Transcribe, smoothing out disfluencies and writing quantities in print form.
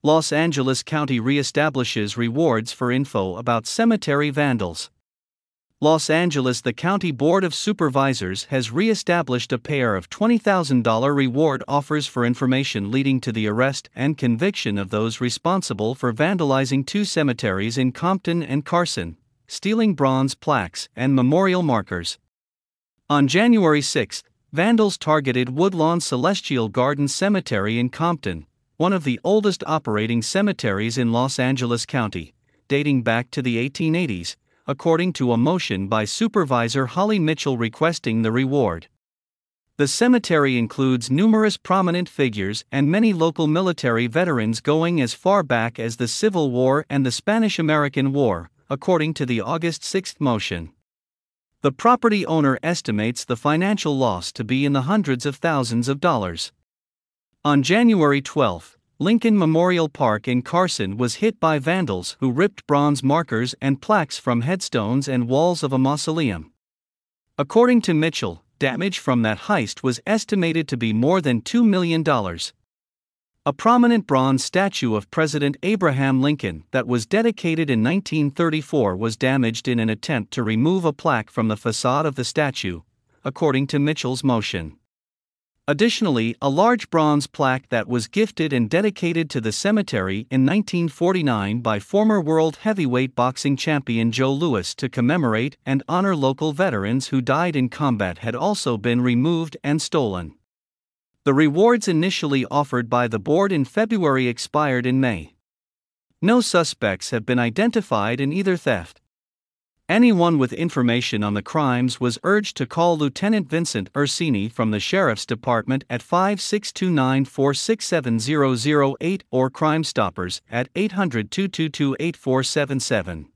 Los Angeles County reestablishes rewards for info about cemetery vandals. Los Angeles, the County Board of Supervisors has re-established a pair of $20,000 reward offers for information leading to the arrest and conviction of those responsible for vandalizing two cemeteries in Compton and Carson, stealing bronze plaques and memorial markers. On January 6, vandals targeted Woodlawn Celestial Garden Cemetery in Compton, one of the oldest operating cemeteries in Los Angeles County, dating back to the 1880s. According to a motion by Supervisor Holly Mitchell requesting the reward. The cemetery includes numerous prominent figures and many local military veterans going as far back as the Civil War and the Spanish-American War, according to the August 6 motion. The property owner estimates the financial loss to be in the hundreds of thousands of dollars. On January 12, Lincoln Memorial Park in Carson was hit by vandals who ripped bronze markers and plaques from headstones and walls of a mausoleum. According to Mitchell, damage from that heist was estimated to be more than $2 million. A prominent bronze statue of President Abraham Lincoln that was dedicated in 1934 was damaged in an attempt to remove a plaque from the facade of the statue, according to Mitchell's motion. Additionally, a large bronze plaque that was gifted and dedicated to the cemetery in 1949 by former world heavyweight boxing champion Joe Louis to commemorate and honor local veterans who died in combat had also been removed and stolen. The rewards initially offered by the board in February expired in May. No suspects have been identified in either theft. Anyone with information on the crimes was urged to call Lieutenant Vincent Ursini from the Sheriff's Department at 56294670008 or Crime Stoppers at 800-222-8477.